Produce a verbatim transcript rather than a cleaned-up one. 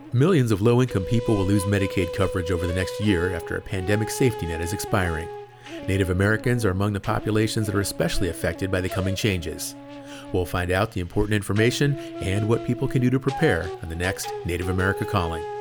Millions of low-income people will lose Medicaid coverage over the next year after a pandemic safety net is expiring. Native Americans are among the populations that are especially affected by the coming changes. We'll find out the important information and what people can do to prepare on the next Native America Calling.